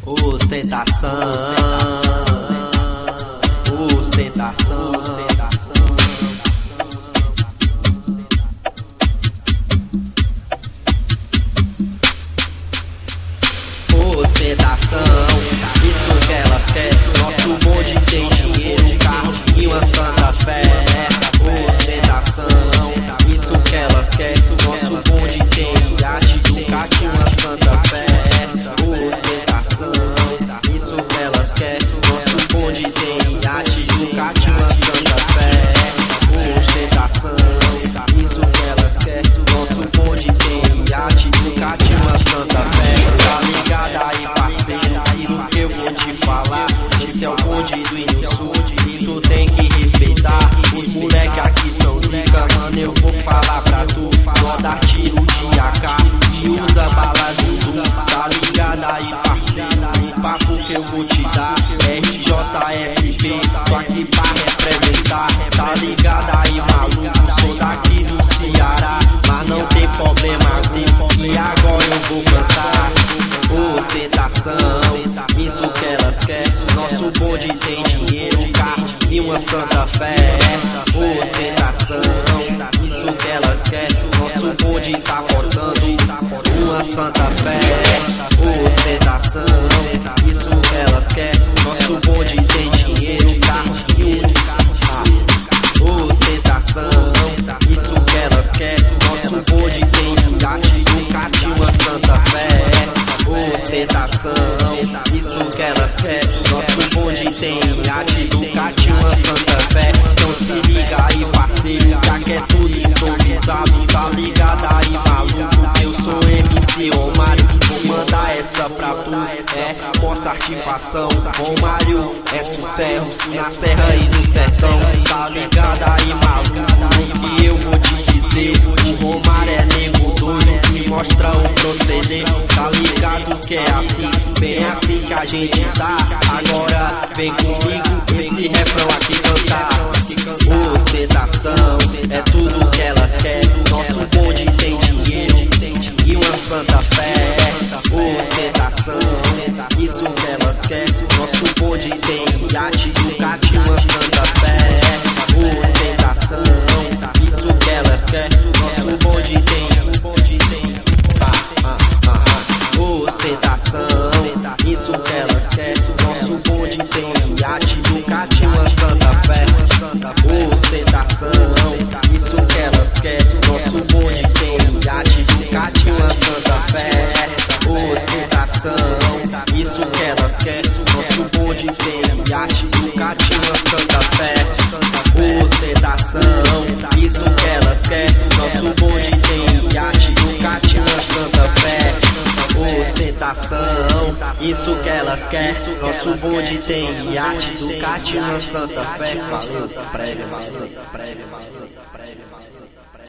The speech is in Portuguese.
Ostentação, ostentação, ostentação. Ostentação, isso que elas querem. Nosso bonde tem dinheiro, carro e uma Santa Fé. Ostentação, isso que elas querem. Nosso bonde tem iate, Ducati, uma Santa Fé. Ostentação, isso que elas querem. Nosso bonde tem iate, Ducati, uma Santa Fé. Ostentação, isso que elas querem. Nosso bonde tem iate, Ducati, uma Santa Fé. Tá ligado aí, parceiro, e no que eu vou te falar. Esse é o bonde do Rio Sul e tu tem que respeitar. Os moleque aqui são zica, mano, eu vou falar pra tu. Roda tiro de AK e usa bala do. Tá ligado aí, parceiro, o papo que eu vou te dar. RJSP, tô aqui pra representar. Tá ligado aí, maluco, sou daqui do Ceará. Mas não tem problema, e agora eu vou cantar. Ostentação, isso que elas querem. Nosso bonde tem dinheiro, carro e uma Santa Fé. Ostentação, isso que elas querem. Nosso bonde tá portando uma Santa Fé. Ostentação, isso que elas querem. Nosso bonde tem dinheiro, carro e uma ostentação, isso que elas querem. Nosso bonde tem iate, Ducati, uma Santa Fé. Ostentação, isso que elas querem. Nosso bonde tem iate, Ducati, uma Santa Fé. Então se liga aí, parceiro, já que é tudo improvisado. Tá ligado aí, maluco, eu sou MC Romário. Vou mandar essa pra tu, mostra participação. Romário é sucesso na serra e no sertão. Tá ligado aí, maluco, o que eu vou te dizer. O Romário é nego doido que mostra o proceder. Tá ligado que é assim, bem assim que a gente tá. Agora vem comigo, esse refrão aqui cantar. Ostentação, é tudo que elas querem. Nosso bonde tem dinheiro e uma Santa Fé. Ostentação, isso que elas querem. Nosso bonde tem iate, Ducati, uma Santa Fé. Ostentação, isso que elas querem. Nosso bonde tem ostentação, isso que elas querem. Nosso bonde tem iate, Ducati, uma Santa Fé. Ostentação, isso que elas querem. Nosso bonde tem iate, Ducati, uma Santa Fé. Ostentação, isso que elas querem. Nosso bonde tem iate, Ducati, uma Santa Fé. Ostentação, isso que elas querem. Nosso bonde tem iate, Ducati, uma Santa Fé. Ostentação, isso que elas querem. Nosso bonde tem iate, Ducati, uma Santa Fé. Valeu, prévia, valeu, prévia, valeu, prévia, valeu.